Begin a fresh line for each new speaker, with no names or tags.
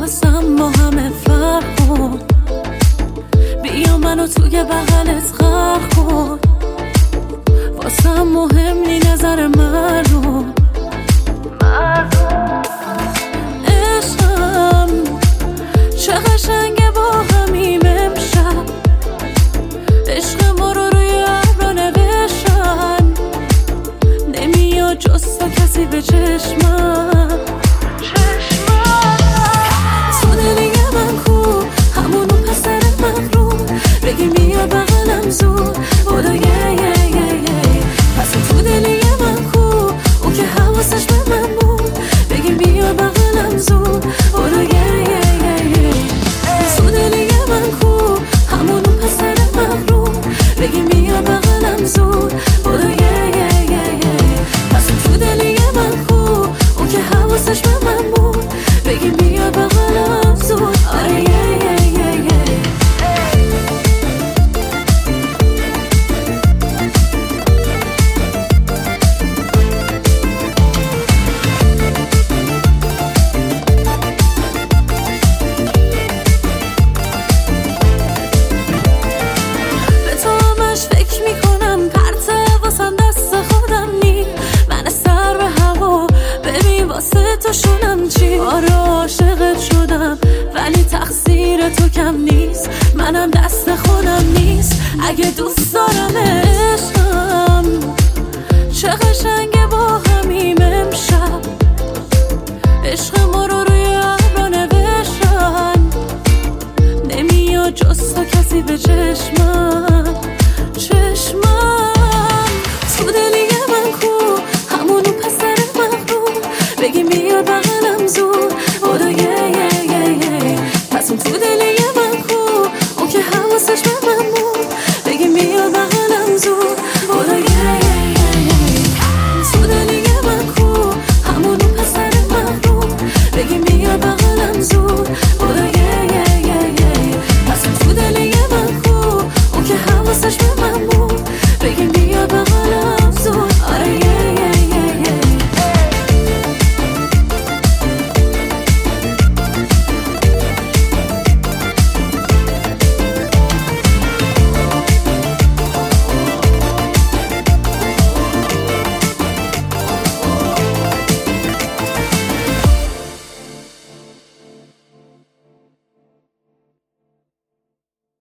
واسم با همه فرق کن، بیا منو توی بغلت غرق کن، واسم مهم نی نظر مردم. عشقم چه قشنگه با همیم امشب، عشق ما رو روی ابرا نوشتن، نمیاد جز تو کسی به چشمم. تو دلی من کو همونو پسر مغروم، بگی میاد بغلم زود بودو پس تو دلی من کو اون که حواسش به من بود، بگی میاد بغلم زود بودو تو دلی من کو همونو پسر مغروم، بگی میاد بغلم زود بودو پس تو دلی من کو اون که حواسش به من بود، بگی میاد بغلم زود. آره تو شونم چی؟ آره عاشقت شدم ولی تقصیر تو کم نیست، منم دست خودم نیست اگه دوست دارم. عشقم چه قشنگه با همیم امشب، عشق ما رو روی ابرا نوشتن، نمیاد جز تو کسی به چشمم.